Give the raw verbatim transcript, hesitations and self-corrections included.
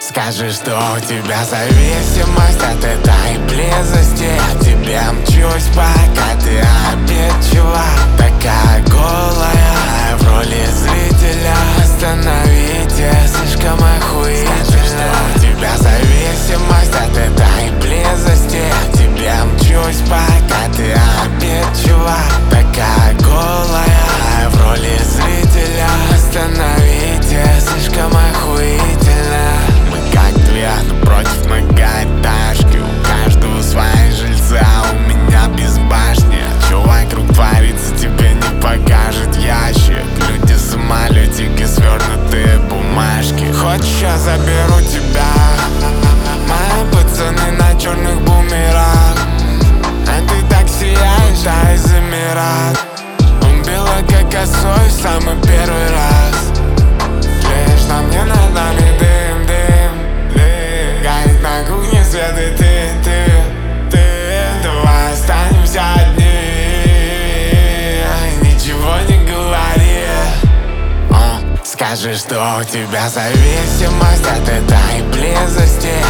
Скажи, что у тебя зависимость от этой близости. К тебе мчусь, пока ты обидчива. Такая голая, в роли зрителя. Остановите, слишком охуительно. Скажи, что у тебя зависимость от этой близости. К тебе мчусь, пока ты обидчива. Такая голая, в роли зрителя. Остановите, слишком охуительно. Мы как две напротив многоэтажки. У каждого свои жильцы, а у меня без башни. Чё вокруг творится, тебе не покажет ящик. Люди в самолетике, свернутые бумажки. Хочешь, я заберу тебя? Мои пацаны на черных бумерах. А ты так сияешь, а из Эмират. Убила как косой в самый первый раз. Лишь на мне над нами дым, дым, дым. Горит на кухне свет и ты, ты, ты. Давай останемся одни. Ничего не говори. О, скажи, что у тебя зависимость от этой близости.